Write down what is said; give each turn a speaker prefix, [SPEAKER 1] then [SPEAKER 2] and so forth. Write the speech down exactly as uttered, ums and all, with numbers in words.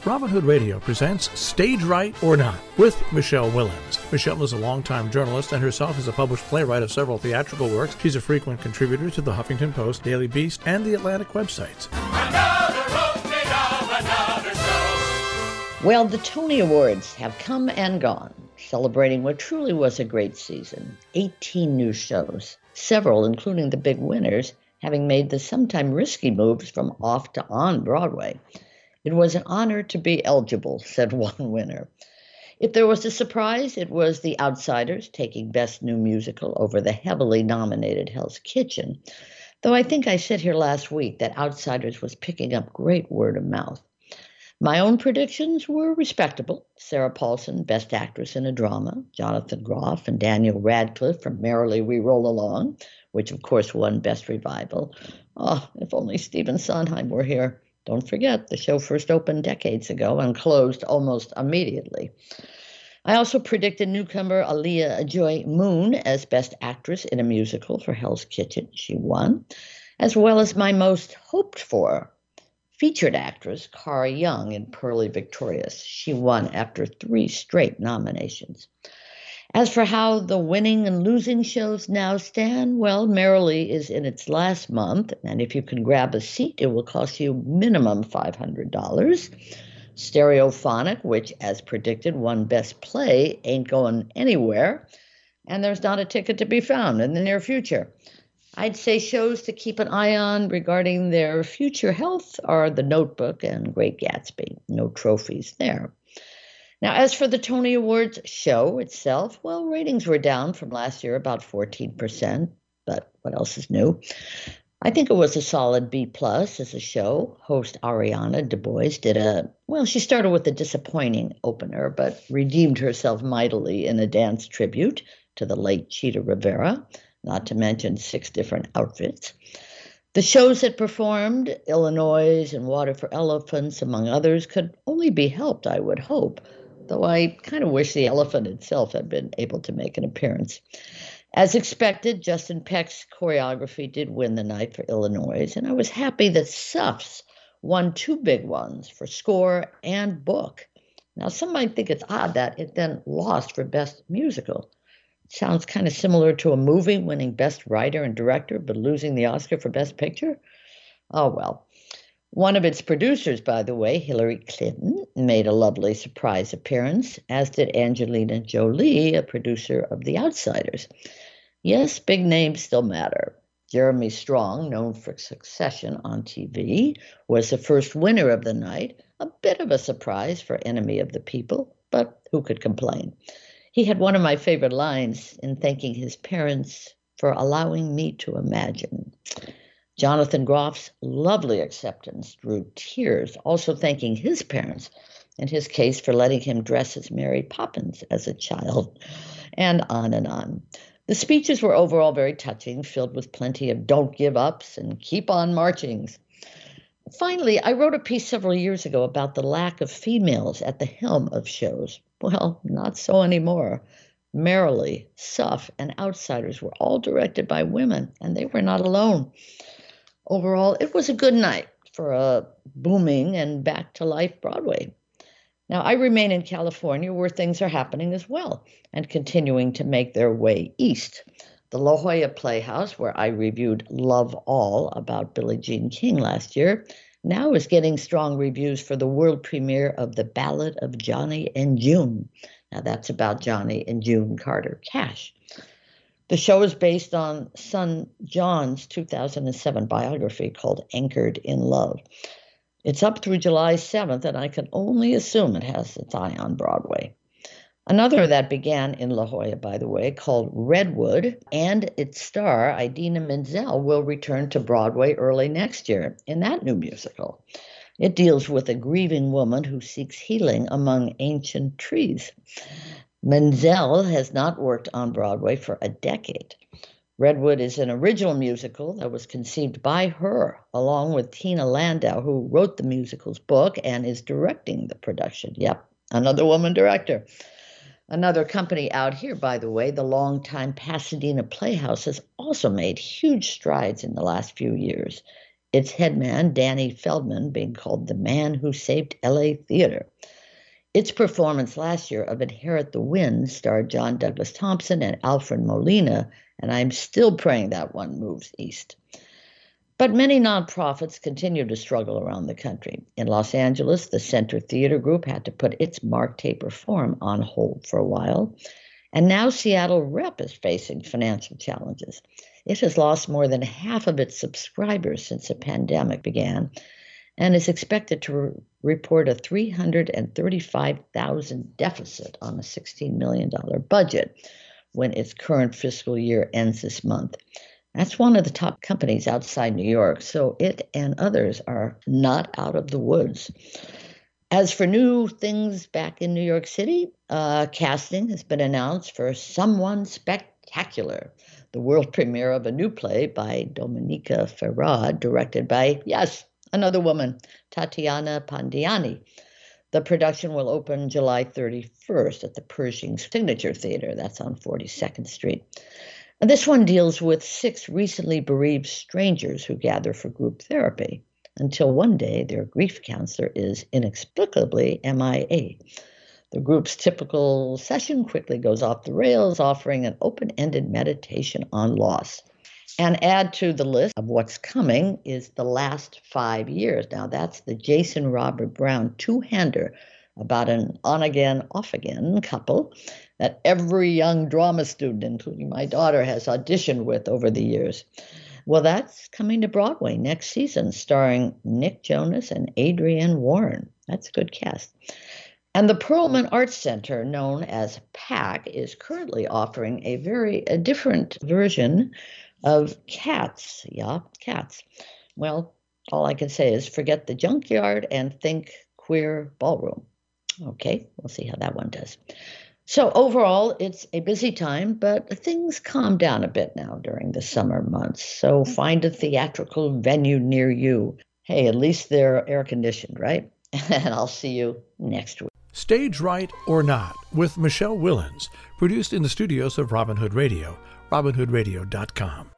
[SPEAKER 1] Robin Hood Radio presents Stage Right or Not with Michelle Willens. Michelle is a longtime journalist and herself is a published playwright of several theatrical works. She's a frequent contributor to the Huffington Post, Daily Beast, and the Atlantic websites.
[SPEAKER 2] Another opening of another show.
[SPEAKER 3] Well, the Tony Awards have come and gone, celebrating what truly was a great season. eighteen new shows, several, including the big winners, having made the sometimes risky moves from off to on Broadway. It was an honor to be eligible, said one winner. If there was a surprise, it was The Outsiders taking Best New Musical over the heavily nominated Hell's Kitchen, though I think I said here last week that Outsiders was picking up great word of mouth. My own predictions were respectable. Sarah Paulson, Best Actress in a Drama, Jonathan Groff and Daniel Radcliffe from Merrily We Roll Along, which of course won Best Revival. Oh, if only Stephen Sondheim were here. Don't forget, the show first opened decades ago and closed almost immediately. I also predicted newcomer Aaliyah Joy Moon as Best Actress in a Musical for Hell's Kitchen. She won, as well as my most hoped for featured actress, Cara Young, in Purlie Victorious. She won after three straight nominations. As for how the winning and losing shows now stand, well, Merrily is in its last month, and if you can grab a seat, it will cost you minimum five hundred dollars. Stereophonic, which, as predicted, won Best Play, ain't going anywhere, and there's not a ticket to be found in the near future. I'd say shows to keep an eye on regarding their future health are The Notebook and Great Gatsby. No trophies there. Now, as for the Tony Awards show itself, well, ratings were down from last year about fourteen percent, but what else is new? I think it was a solid B plus as a show. Host Ariana DeBois did a, well, she started with a disappointing opener, but redeemed herself mightily in a dance tribute to the late Cheetah Rivera, not to mention six different outfits. The shows that performed, Illinois and Water for Elephants, among others, could only be helped, I would hope, though I kind of wish the elephant itself had been able to make an appearance. As expected, Justin Peck's choreography did win the night for Illinois, and I was happy that Suffs won two big ones for score and book. Now, some might think it's odd that it then lost for Best Musical. It sounds kind of similar to a movie winning Best Writer and Director, but losing the Oscar for Best Picture. Oh, well. One of its producers, by the way, Hillary Clinton, made a lovely surprise appearance, as did Angelina Jolie, a producer of The Outsiders. Yes, big names still matter. Jeremy Strong, known for Succession on T V, was the first winner of the night, a bit of a surprise for Enemy of the People, but who could complain? He had one of my favorite lines in thanking his parents for allowing me to imagine. Jonathan Groff's lovely acceptance drew tears, also thanking his parents, in his case, for letting him dress as Mary Poppins as a child, and on and on. The speeches were overall very touching, filled with plenty of don't give ups and keep on marchings. Finally, I wrote a piece several years ago about the lack of females at the helm of shows. Well, not so anymore. Merrily, Suff, and Outsiders were all directed by women, and they were not alone. Overall, it was a good night for a booming and back-to-life Broadway. Now, I remain in California where things are happening as well and continuing to make their way east. The La Jolla Playhouse, where I reviewed Love All about Billie Jean King last year, now is getting strong reviews for the world premiere of The Ballad of Johnny and June. Now, that's about Johnny and June Carter Cash. The show is based on son John's two thousand seven biography called Anchored in Love. It's up through July seventh, and I can only assume it has its eye on Broadway. Another that began in La Jolla, by the way, called Redwood, and its star, Idina Menzel, will return to Broadway early next year in that new musical. It deals with a grieving woman who seeks healing among ancient trees. Menzel has not worked on Broadway for a decade. Redwood is an original musical that was conceived by her, along with Tina Landau, who wrote the musical's book and is directing the production. Yep, another woman director. Another company out here, by the way, the longtime Pasadena Playhouse, has also made huge strides in the last few years. its headman, Danny Feldman, being called the man who saved L A theater. Its performance last year of Inherit the Wind starred John Douglas Thompson and Alfred Molina, and I'm still praying that one moves east. But many nonprofits continue to struggle around the country. In Los Angeles, the Center Theater Group had to put its Mark Taper Forum on hold for a while, and now Seattle Rep is facing financial challenges. It has lost more than half of its subscribers since the pandemic began, and is expected to re- report a three hundred thirty-five thousand dollars deficit on a sixteen million dollars budget when its current fiscal year ends this month. That's one of the top companies outside New York, so it and others are not out of the woods. As for new things back in New York City, uh, casting has been announced for Someone Spectacular, the world premiere of a new play by Domenica Ferrad, directed by, yes, another woman, Tatiana Pandiani. The production will open July thirty-first at the Pershing Signature Theater. That's on forty-second Street. And this one deals with six recently bereaved strangers who gather for group therapy until one day their grief counselor is inexplicably M I A. The group's typical session quickly goes off the rails, offering an open-ended meditation on loss. And add to the list of what's coming is The Last Five Years. Now, that's the Jason Robert Brown two-hander about an on-again, off-again couple that every young drama student, including my daughter, has auditioned with over the years. Well, that's coming to Broadway next season, starring Nick Jonas and Adrienne Warren. That's a good cast. And the Perlman Arts Center, known as PAC, is currently offering a very a different version of Cats. Yeah, Cats. Well, all I can say is forget the junkyard and think queer ballroom. Okay, we'll see how that one does. So overall, it's a busy time, but things calm down a bit now during the summer months. So find a theatrical venue near you. Hey, at least they're air-conditioned, right? And I'll see you next week.
[SPEAKER 1] Stage Right or Not with Michelle Willens, produced in the studios of Robin Hood Radio, robin hood radio dot com.